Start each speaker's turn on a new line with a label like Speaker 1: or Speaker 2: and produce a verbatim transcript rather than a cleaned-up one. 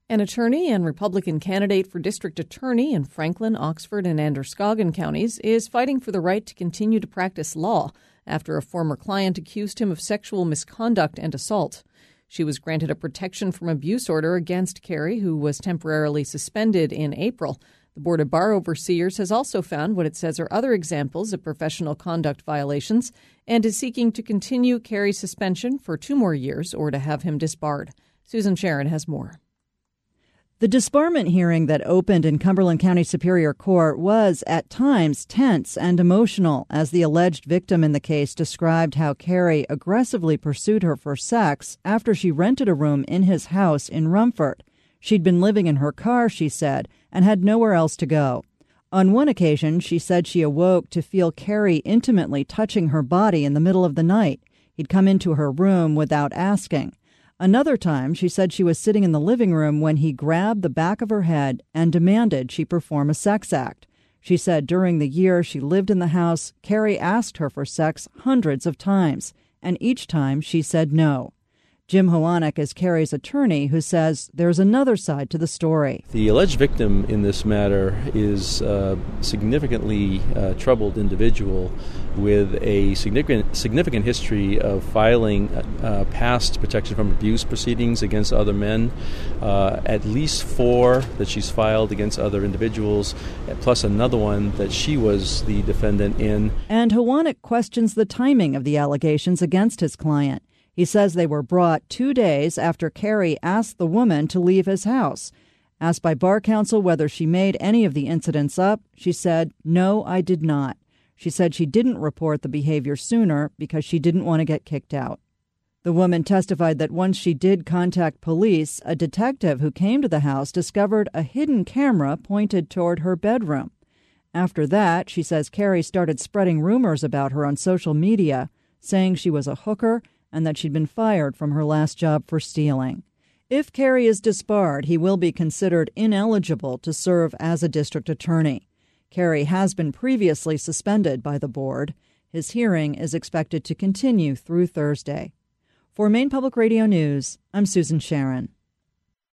Speaker 1: An attorney and Republican candidate for district attorney in Franklin, Oxford, and Androscoggin counties is fighting for the right to continue to practice law after a former client accused him of sexual misconduct and assault. She was granted a protection from abuse order against Carey, who was temporarily suspended in April. The Board of Bar Overseers has also found what it says are other examples of professional conduct violations and is seeking to continue Carey's suspension for two more years or to have him disbarred. Susan Sharon has more.
Speaker 2: The disbarment hearing that opened in Cumberland County Superior Court was, at times, tense and emotional as the alleged victim in the case described how Carey aggressively pursued her for sex after she rented a room in his house in Rumford. She'd been living in her car, she said, and had nowhere else to go. On one occasion, she said she awoke to feel Carey intimately touching her body in the middle of the night. He'd come into her room without asking. Another time, she said she was sitting in the living room when he grabbed the back of her head and demanded she perform a sex act. She said during the year she lived in the house, Carey asked her for sex hundreds of times, and each time she said no. Jim Howanek is Carey's attorney, who says there's another side to the story.
Speaker 3: The alleged victim in this matter is a significantly uh, troubled individual with a significant significant history of filing uh, past protection from abuse proceedings against other men, uh, at least four that she's filed against other individuals, plus another one that she was the defendant in.
Speaker 2: And Howanek questions the timing of the allegations against his client. He says they were brought two days after Carey asked the woman to leave his house. Asked by bar counsel whether she made any of the incidents up, she said, "No, I did not." She said she didn't report the behavior sooner because she didn't want to get kicked out. The woman testified that once she did contact police, a detective who came to the house discovered a hidden camera pointed toward her bedroom. After that, she says Carey started spreading rumors about her on social media, saying she was a hooker and that she'd been fired from her last job for stealing. If Carey is disbarred, he will be considered ineligible to serve as a district attorney. Carey has been previously suspended by the board. His hearing is expected to continue through Thursday. For Maine Public Radio News, I'm Susan Sharon.